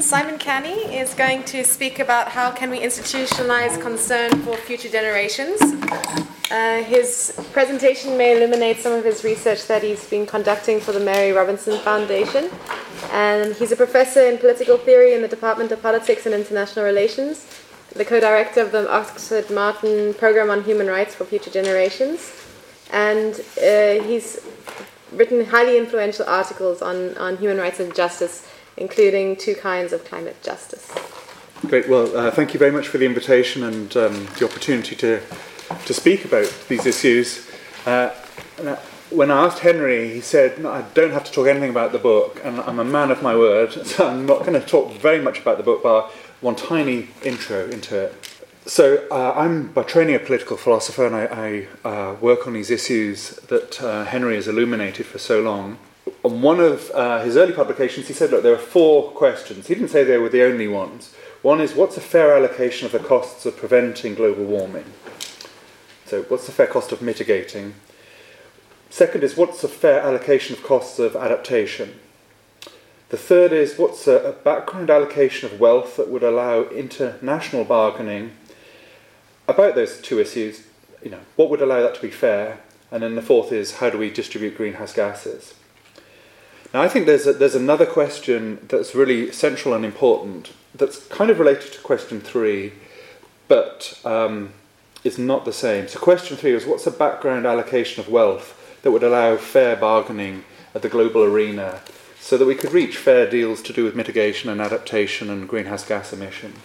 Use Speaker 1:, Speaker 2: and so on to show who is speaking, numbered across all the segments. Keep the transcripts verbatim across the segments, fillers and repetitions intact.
Speaker 1: Simon Canny is going to speak about how can we institutionalize concern for future generations. Uh, his presentation may illuminate some of his research that he's been conducting for the Mary Robinson Foundation. And he's a professor in political theory in the Department of Politics and International Relations, the co-director of the Oxford Martin Programme on Human Rights for Future Generations. And uh, he's written highly influential articles on, on human rights and justice, including two kinds of climate justice.
Speaker 2: Great. Well, uh, thank you very much for the invitation and um, the opportunity to to speak about these issues. Uh, when I asked Henry, he said, no, I don't have to talk anything about the book, and I'm a man of my word, so I'm not going to talk very much about the book, but one tiny intro into it. So uh, I'm by training a political philosopher, and I, I uh, work on these issues that uh, Henry has illuminated for so long. On one of uh, his early publications, he said, look, there are four questions. He didn't say they were the only ones. One is, what's a fair allocation of the costs of preventing global warming? So what's the fair cost of mitigating? Second is, what's the fair allocation of costs of adaptation? The third is, what's a, a background allocation of wealth that would allow international bargaining about those two issues? You know, what would allow that to be fair? And then the fourth is, how do we distribute greenhouse gases? Now, I think there's a, there's another question that's really central and important that's kind of related to question three, but um, is not the same. So question three is, what's a background allocation of wealth that would allow fair bargaining at the global arena so that we could reach fair deals to do with mitigation and adaptation and greenhouse gas emissions?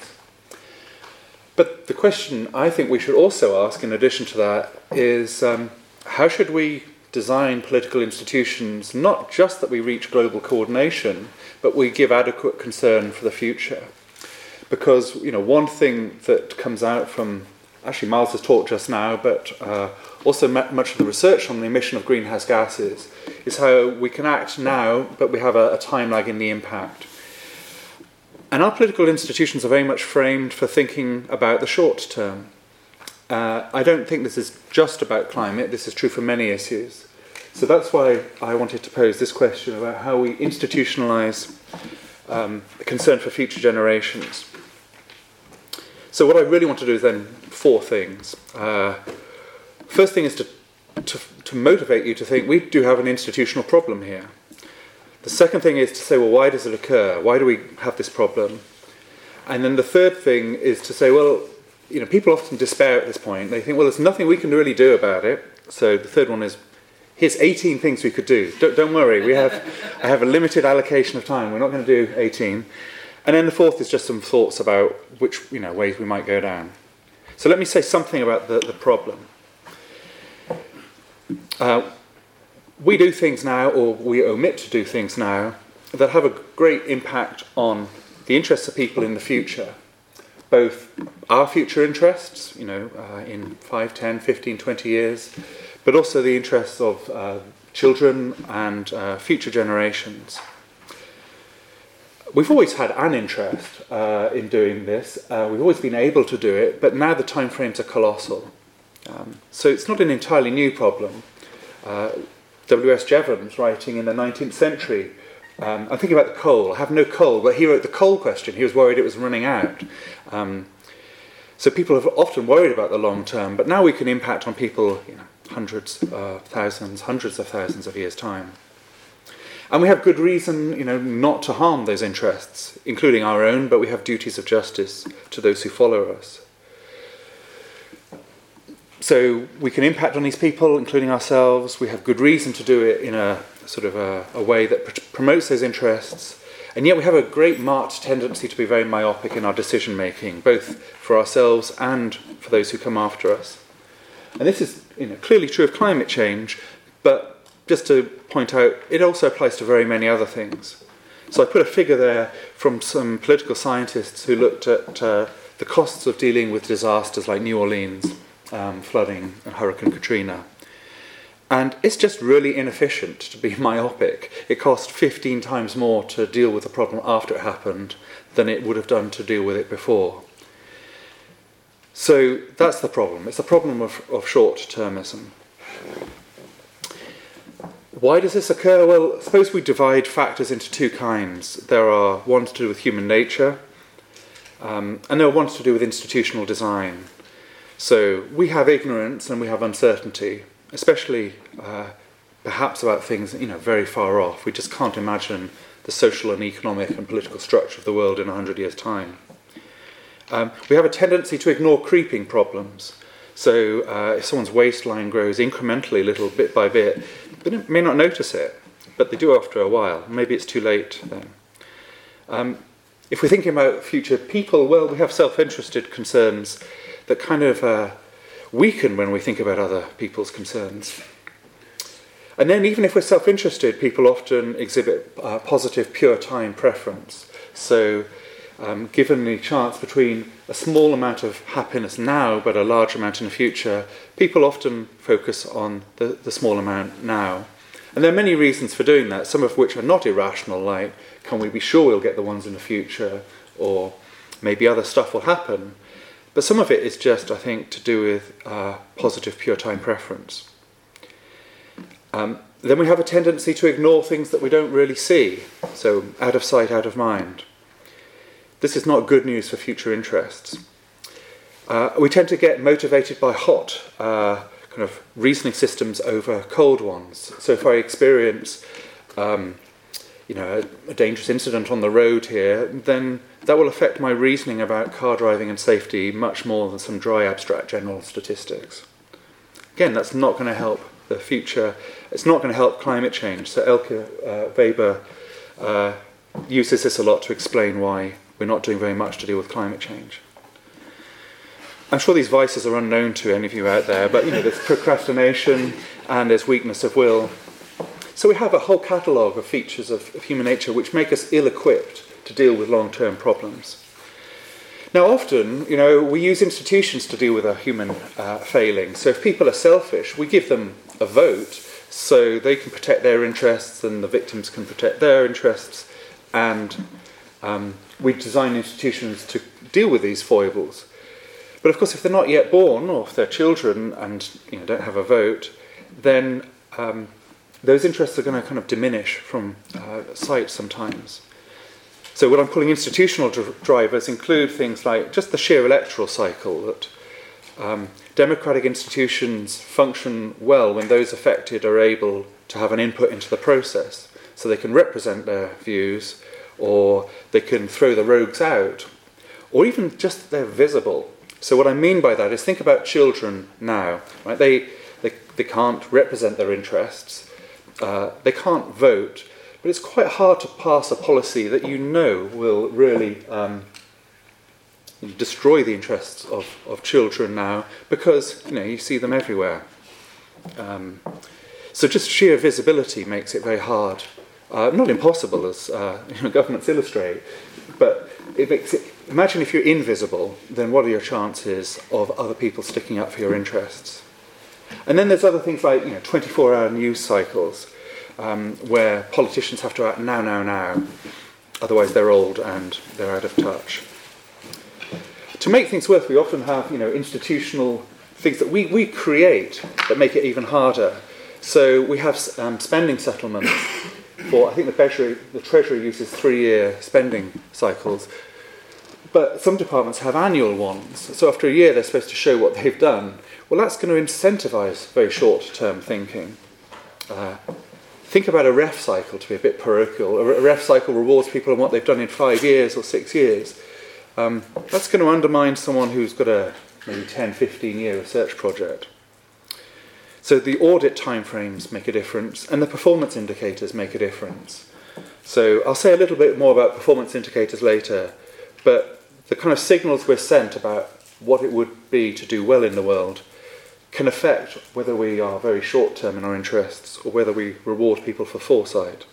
Speaker 2: But the question I think we should also ask, in addition to that, is um, how should we design political institutions, not just that we reach global coordination, but we give adequate concern for the future? Because, you know, one thing that comes out from, actually Miles has talked just now, but uh, also much of the research on the emission of greenhouse gases, is how we can act now, but we have a, a time lag in the impact. And our political institutions are very much framed for thinking about the short term. Uh, I don't think this is just about climate, this is true for many issues. So that's why I wanted to pose this question about how we institutionalise um, the concern for future generations. So what I really want to do is then four things. Uh, first thing is to, to, to motivate you to think we do have an institutional problem here. The second thing is to say, well, why does it occur? Why do we have this problem? And then the third thing is to say, well, you know, people often despair at this point. They think, well, there's nothing we can really do about it. So the third one is, here's eighteen things we could do. Don't, don't worry, we have I have a limited allocation of time. We're not going to do eighteen. And then the fourth is just some thoughts about which, you know, ways we might go down. So let me say something about the, the problem. Uh, we do things now, or we omit to do things now, that have a great impact on the interests of people in the future. Both our future interests, you know, uh, in five, ten, fifteen, twenty years, but also the interests of uh, children and uh, future generations. We've always had an interest uh, in doing this. Uh, we've always been able to do it, but now the timeframes are colossal. Um, so it's not an entirely new problem. Uh, W S Jevons, writing in the nineteenth century, Um, I'm thinking about the coal. I have no coal, but he wrote the coal question. He was worried it was running out. Um, so people have often worried about the long term, but now we can impact on people, you know, hundreds, uh, thousands, hundreds of thousands of years' time. And we have good reason, you know, not to harm those interests, including our own, but we have duties of justice to those who follow us. So we can impact on these people, including ourselves. We have good reason to do it in a sort of a, a way that pr- promotes those interests. And yet we have a great marked tendency to be very myopic in our decision making, both for ourselves and for those who come after us. And this is, you know, clearly true of climate change, but just to point out, it also applies to very many other things. So I put a figure there from some political scientists who looked at uh, the costs of dealing with disasters like New Orleans, um, flooding, and Hurricane Katrina. And it's just really inefficient to be myopic. It cost fifteen times more to deal with the problem after it happened than it would have done to deal with it before. So that's the problem. It's a problem of, of short-termism. why does this occur? Well, suppose we divide factors into two kinds. There are ones to do with human nature, um, and there are ones to do with institutional design. So we have ignorance and we have uncertainty, especially uh, perhaps about things, you know, very far off. We just can't imagine the social and economic and political structure of the world in a hundred years' time. Um, we have a tendency to ignore creeping problems. So uh, if someone's waistline grows incrementally, little bit by bit, they may not notice it, but they do after a while. Maybe it's too late then. Um, if we're thinking about future people, well, we have self-interested concerns that kind of uh, weaken when we think about other people's concerns. And then even if we're self-interested, people often exhibit uh, positive pure time preference. So um, given the chance between a small amount of happiness now but a large amount in the future, people often focus on the, the small amount now. And there are many reasons for doing that, some of which are not irrational, like can we be sure we'll get the ones in the future, or maybe other stuff will happen. But some of it is just, I think, to do with uh, positive pure time preference. Um, then we have a tendency to ignore things that we don't really see, so out of sight, out of mind. This is not good news for future interests. Uh, we tend to get motivated by hot uh, kind of reasoning systems over cold ones. So if I experience um, you know, a, a dangerous incident on the road here, then that will affect my reasoning about car driving and safety much more than some dry abstract general statistics. Again, that's not going to help the future. It's not going to help climate change. So Elke uh, Weber uh, uses this a lot to explain why we're not doing very much to deal with climate change. I'm sure these vices are unknown to any of you out there, but you know, there's procrastination and there's weakness of will. So we have a whole catalogue of features of, of human nature which make us ill-equipped to deal with long-term problems. Now often, you know, we use institutions to deal with a human uh, failing. So if people are selfish, we give them a vote so they can protect their interests and the victims can protect their interests, and um, we design institutions to deal with these foibles. But of course, if they're not yet born, or if they're children and you know, don't have a vote, then um, those interests are going to kind of diminish from uh, sight sometimes. So what I'm calling institutional dr- drivers include things like just the sheer electoral cycle, that um, democratic institutions function well when those affected are able to have an input into the process, so they can represent their views, or they can throw the rogues out, or even just they're visible. So what I mean by that is think about children now. Right? They, they, they can't represent their interests, uh, they can't vote, but it's quite hard to pass a policy that you know will really um, destroy the interests of, of children now, because you know you see them everywhere. Um, so just sheer visibility makes it very hard. Uh, not impossible, as uh, you know, governments illustrate, but it makes it. Imagine if you're invisible, then what are your chances of other people sticking up for your interests? And then there's other things like you know twenty-four hour news cycles, um, where politicians have to act now, now, now, otherwise they're old and they're out of touch. To make things worse, we often have you know institutional things that we, we create that make it even harder. So we have um, spending settlements. For, I think the Treasury, the Treasury uses three-year spending cycles, but some departments have annual ones. So after a year, they're supposed to show what they've done. Well, that's going to incentivise very short-term thinking. Uh, think about a ref cycle to be a bit parochial. A ref cycle rewards people on what they've done in five years or six years. Um, that's going to undermine someone who's got a maybe ten, fifteen-year research project. So the audit timeframes make a difference, and the performance indicators make a difference. So I'll say a little bit more about performance indicators later, but the kind of signals we're sent about what it would be to do well in the world can affect whether we are very short-term in our interests or whether we reward people for foresight.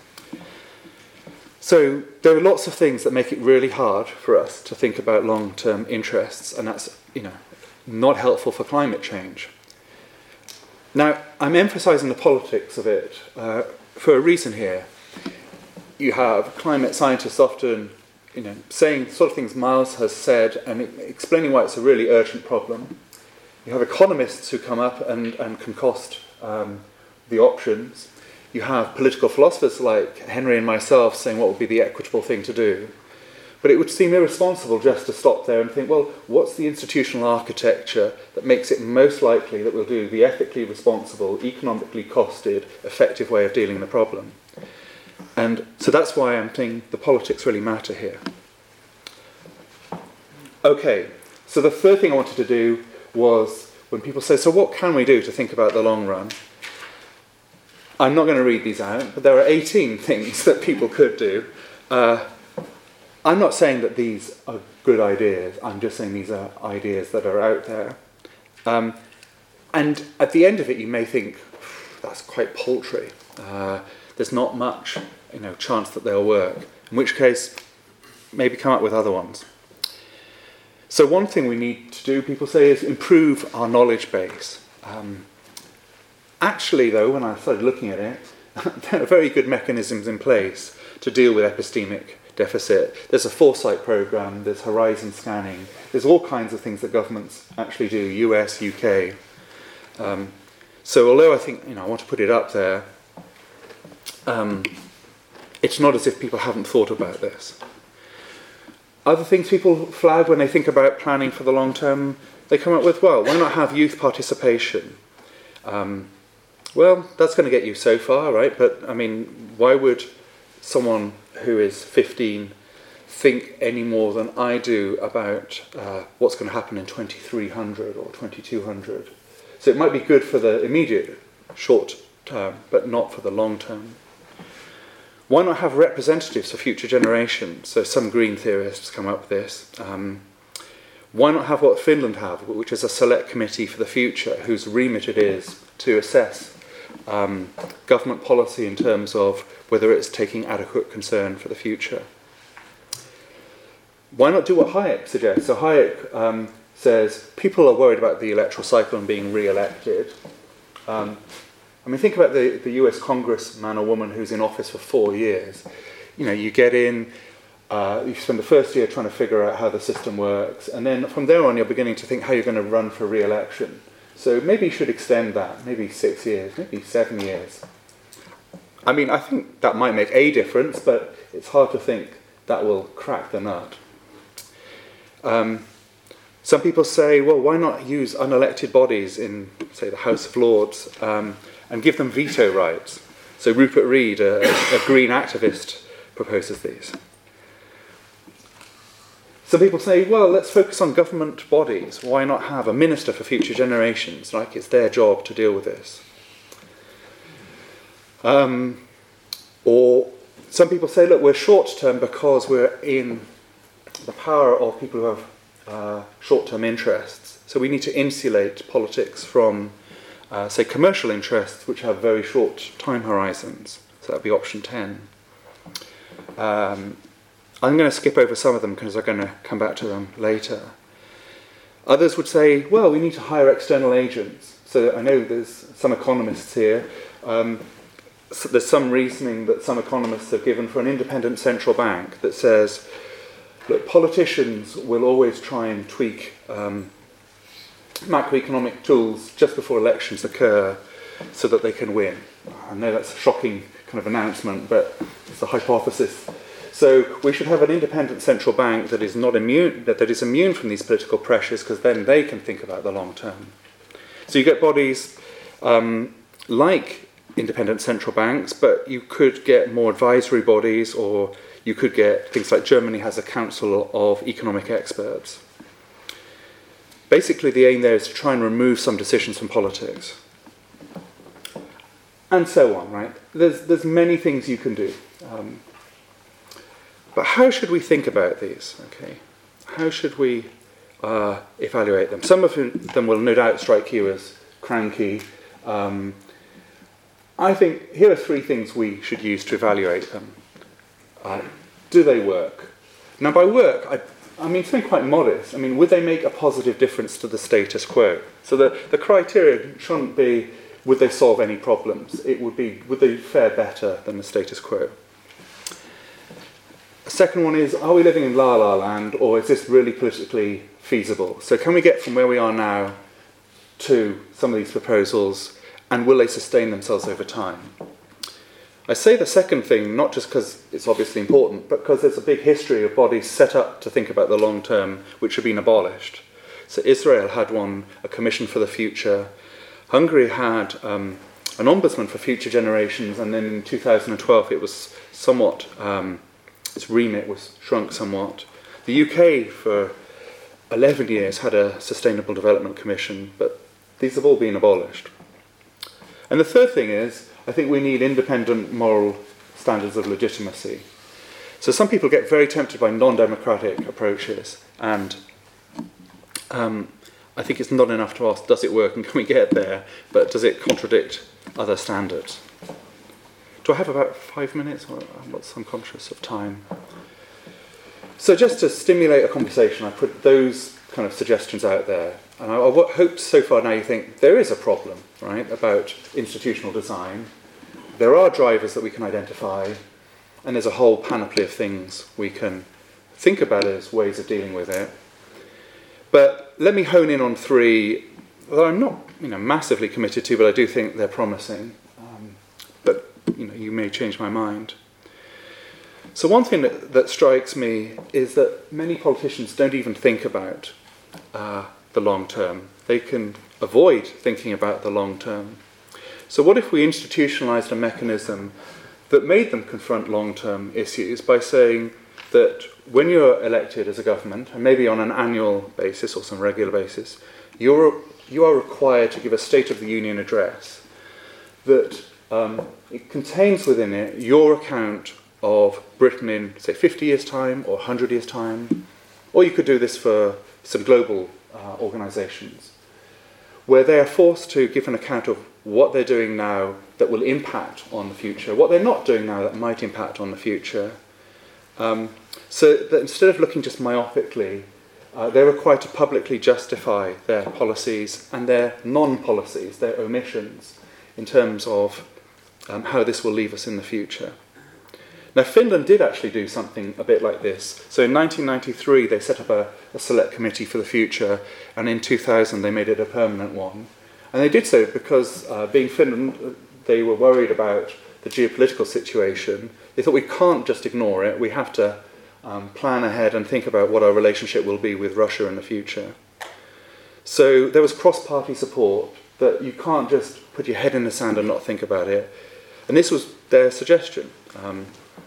Speaker 2: So there are lots of things that make it really hard for us to think about long-term interests, and that's, you know, not helpful for climate change. Now, I'm emphasising the politics of it uh, for a reason here. You have climate scientists often, you know, saying sort of things Miles has said and explaining why it's a really urgent problem. You have economists who come up and, and concoct um, the options. you have political philosophers like Henry and myself saying what would be the equitable thing to do. But it would seem irresponsible just to stop there and think, well, what's the institutional architecture that makes it most likely that we'll do the ethically responsible, economically costed, effective way of dealing with the problem? And so that's why I'm thinking the politics really matter here. Okay, so the third thing I wanted to do was, when people say, so what can we do to think about the long run? I'm not going to read these out, but there are eighteen things that people could do. Uh, I'm not saying that these are good ideas, I'm just saying these are ideas that are out there. Um, and at the end of it, you may think, that's quite paltry. Uh, there's not much, you know, chance that they'll work. In which case, maybe come up with other ones. So one thing we need to do, people say, is improve our knowledge base. Um, actually, though, when I started looking at it, there are very good mechanisms in place to deal with epistemic deficit. There's a foresight program, there's horizon scanning, there's all kinds of things that governments actually do, U S, U K. Um, so although I think, you know, I want to put it up there, um, it's not as if people haven't thought about this. Other things people flag when they think about planning for the long term, they come up with, well, why not have youth participation? Um, well, that's going to get you so far, right? But, I mean, why would someone who is fifteen think any more than I do about uh, what's going to happen in twenty-three hundred or twenty-two hundred? So it might be good for the immediate short term, but not for the long term. Why not have representatives for future generations? So some green theorists come up with this. Um, why not have what Finland have, which is a select committee for the future, whose remit it is to assess um, government policy in terms of whether it's taking adequate concern for the future. Why not do what Hayek suggests? So Hayek um, says people are worried about the electoral cycle and being re-elected. Um, I mean, think about the, the U S congressman or woman who's in office for four years. You know, you get in, uh, you spend the first year trying to figure out how the system works, and then from there on you're beginning to think how you're going to run for re-election. So maybe you should extend that, maybe six years, maybe seven years. I mean, I think that might make a difference, but it's hard to think that will crack the nut. Um, some people say, well, why not use unelected bodies in, say, the House of Lords um, and give them veto rights? So Rupert Read, a, a green activist, proposes these. Some people say, well, let's focus on government bodies. Why not have a minister for future generations? Like it's their job to deal with this. Um, or some people say, look, we're short-term because we're in the power of people who have uh, short-term interests. So we need to insulate politics from, uh, say, commercial interests, which have very short time horizons. So that would be option ten. Um, I'm going to skip over some of them because I'm going to come back to them later. Others would say, well, we need to hire external agents. So I know there's some economists here. Um, so there's some reasoning that some economists have given for an independent central bank that says, look, politicians will always try and tweak um, macroeconomic tools just before elections occur so that they can win. I know that's a shocking kind of announcement, but it's a hypothesis. So we should have an independent central bank that is not immune, that, that is immune from these political pressures, because then they can think about the long term. So you get bodies um, like independent central banks, but you could get more advisory bodies, or you could get things like Germany has a council of economic experts. Basically, the aim there is to try and remove some decisions from politics. And so on, right? There's, there's many things you can do. Um, But how should we think about these? Okay, how should we uh, evaluate them? Some of them will no doubt strike you as cranky. Um, I think here are three things we should use to evaluate them. Uh, do they work? Now, by work, I, I mean something quite modest. I mean, would they make a positive difference to the status quo? So the, the criteria shouldn't be, would they solve any problems? It would be, would they fare better than the status quo? The second one is, are we living in La La Land, or is this really politically feasible? So can we get from where we are now to some of these proposals, and will they sustain themselves over time? I say the second thing not just because it's obviously important, but because there's a big history of bodies set up to think about the long term which have been abolished. So Israel had one, a Commission for the Future. Hungary had um, an Ombudsman for Future Generations, and then in two thousand twelve it was somewhat, um, its remit was shrunk somewhat. The U K for eleven years had a Sustainable Development Commission, but these have all been abolished. And the third thing is, I think we need independent moral standards of legitimacy. So some people get very tempted by non-democratic approaches, and um, I think it's not enough to ask, does it work and can we get there, but does it contradict other standards? Do I have about five minutes? Or I'm not I'm conscious of time. So just to stimulate a conversation, I put those kind of suggestions out there. And I, I hope so far now you think there is a problem, right, about institutional design. There are drivers that we can identify, and there's a whole panoply of things we can think about as ways of dealing with it. But let me hone in on three that I'm not, you know, massively committed to, but I do think they're promising. Um, but you know, you may change my mind. So one thing that, that strikes me is that many politicians don't even think about uh, the long term. They can avoid thinking about the long term. So what if we institutionalized a mechanism that made them confront long-term issues by saying that when you're elected as a government, and maybe on an annual basis or some regular basis, you're, you are required to give a State of the Union address that um, it contains within it your account of Britain in, say, fifty years' time or one hundred years' time. Or you could do this for some global uh, organisations, where they are forced to give an account of what they're doing now that will impact on the future, what they're not doing now that might impact on the future. Um, so that instead of looking just myopically, uh, they're required to publicly justify their policies and their non-policies, their omissions, in terms of um, how this will leave us in the future. Now, Finland did actually do something a bit like this. So in nineteen ninety-three, they set up a, a select committee for the future, and in two thousand, they made it a permanent one. And they did so because, uh, being Finland, they were worried about the geopolitical situation. They thought we can't just ignore it. We have to um, plan ahead and think about what our relationship will be with Russia in the future. So there was cross-party support that you can't just put your head in the sand and not think about it. And this was their suggestion. Um,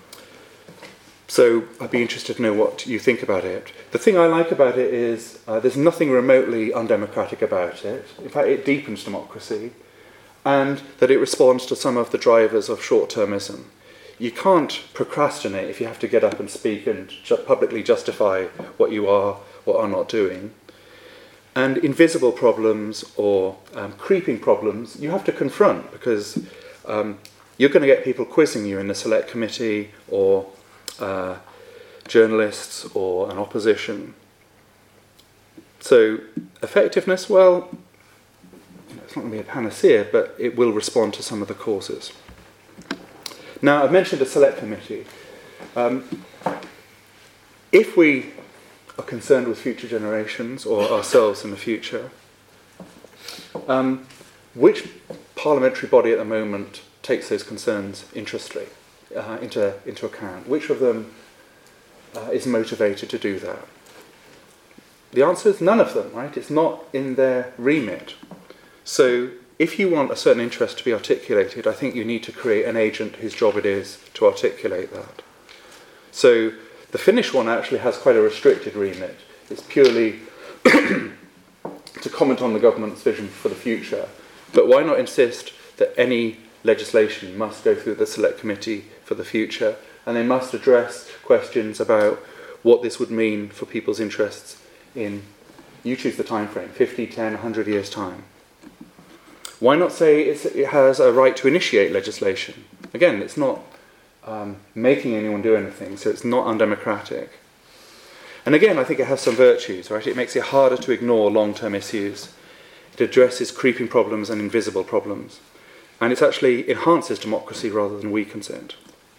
Speaker 2: So I'd be interested to know what you think about it. The thing I like about it is uh, there's nothing remotely undemocratic about it. In fact, it deepens democracy, and that it responds to some of the drivers of short-termism. You can't procrastinate if you have to get up and speak and ju- publicly justify what you are or are not doing. And invisible problems or um, creeping problems you have to confront, because um, you're going to get people quizzing you in the select committee, or Uh, journalists or an opposition. So effectiveness, well, you know, it's not going to be a panacea, but it will respond to some of the causes. Now, I've mentioned a select committee. Um, if we are concerned with future generations or ourselves in the future, um, which parliamentary body at the moment takes those concerns interestedly? Uh, into, into account? Which of them uh, is motivated to do that? The answer is none of them, right? It's not in their remit. So if you want a certain interest to be articulated, I think you need to create an agent whose job it is to articulate that. So the Finnish one actually has quite a restricted remit. It's purely to comment on the government's vision for the future. But why not insist that any legislation must go through the select committee for the future, and they must address questions about what this would mean for people's interests in, you choose the time frame, fifty, ten, one hundred years' time. Why not say it's, it has a right to initiate legislation? Again, it's not um, making anyone do anything, so it's not undemocratic. And again, I think it has some virtues, right? It makes it harder to ignore long-term issues. It addresses creeping problems and invisible problems. And it actually enhances democracy rather than weakens it.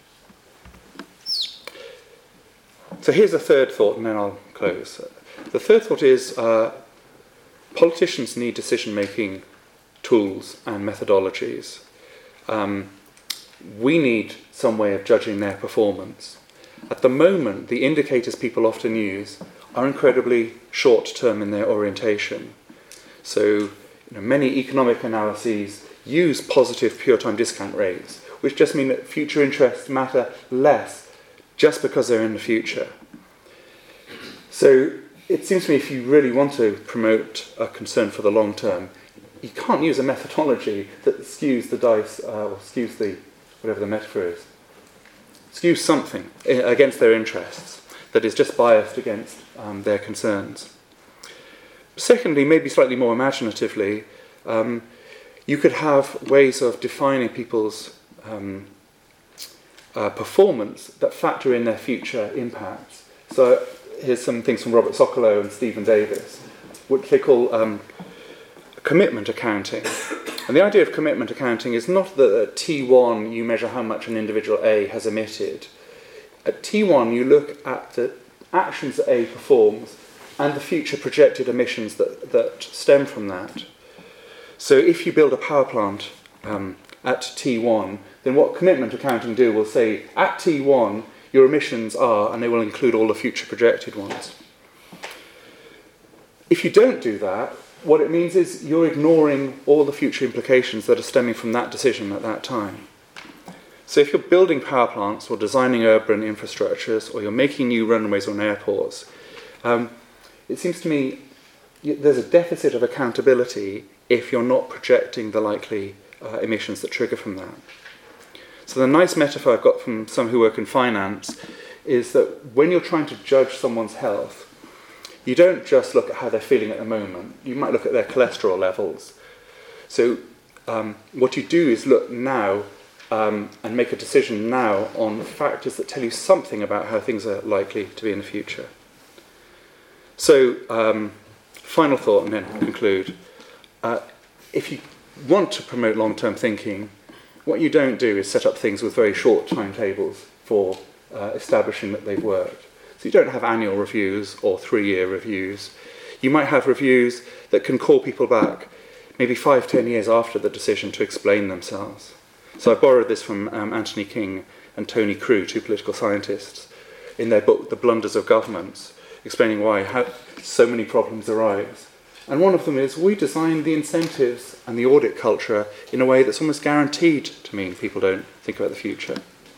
Speaker 2: So here's a third thought, and then I'll close. The third thought is uh, politicians need decision-making tools and methodologies. Um, we need some way of judging their performance. At the moment, the indicators people often use are incredibly short-term in their orientation. So, you know, many economic analyses use positive pure-time discount rates, which just mean that future interests matter less just because they're in the future. So it seems to me if you really want to promote a concern for the long term, you can't use a methodology that skews the dice, uh, or skews the, whatever the metaphor is, skews something against their interests that is just biased against um, their concerns. Secondly, maybe slightly more imaginatively, um, you could have ways of defining people's um, uh, performance that factor in their future impacts. So here's some things from Robert Socolow and Stephen Davis, which they call um, commitment accounting. And the idea of commitment accounting is not that at T one you measure how much an individual A has emitted. At T one you look at the actions that A performs and the future projected emissions that, that stem from that. So if you build a power plant um, at T one, then what commitment accounting do will say, at T one, your emissions are, and they will include all the future projected ones. If you don't do that, what it means is you're ignoring all the future implications that are stemming from that decision at that time. So if you're building power plants or designing urban infrastructures or you're making new runways on airports, um, it seems to me there's a deficit of accountability if you're not projecting the likely uh, emissions that trigger from that. So the nice metaphor I've got from some who work in finance is that when you're trying to judge someone's health, you don't just look at how they're feeling at the moment. You might look at their cholesterol levels. So um, what you do is look now um, and make a decision now on factors that tell you something about how things are likely to be in the future. So um, final thought and then conclude. Uh, if you want to promote long-term thinking, what you don't do is set up things with very short timetables for uh, establishing that they've worked. So you don't have annual reviews or three-year reviews. You might have reviews that can call people back maybe five, ten years after the decision to explain themselves. So I borrowed this from um, Anthony King and Tony Crew, two political scientists, in their book The Blunders of Governments, explaining why how so many problems arise. And one of them is we design the incentives and the audit culture in a way that's almost guaranteed to mean people don't think about the future.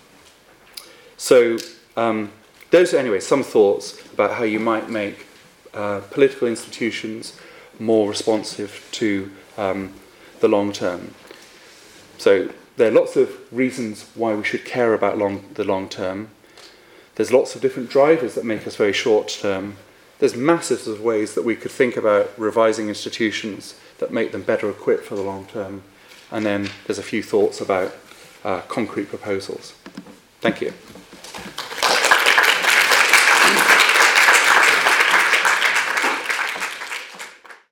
Speaker 2: So um, those are, anyway, some thoughts about how you might make uh, political institutions more responsive to um, the long term. So there are lots of reasons why we should care about long, the long term. There's lots of different drivers that make us very short term. There's masses of ways that we could think about revising institutions that make them better equipped for the long term. And then there's a few thoughts about uh, concrete proposals. Thank you.